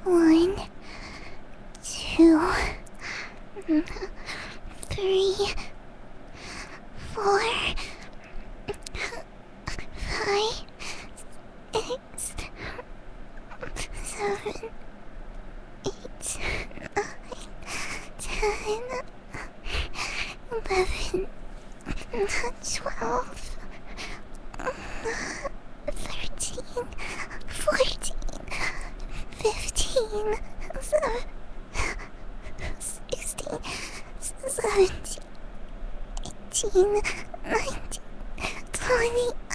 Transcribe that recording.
1, 2, 3, 4, 5, 6, 7, 8, 9, 10, 11, 12, 13, 14, 15, 16, 17, 18, 19, 20.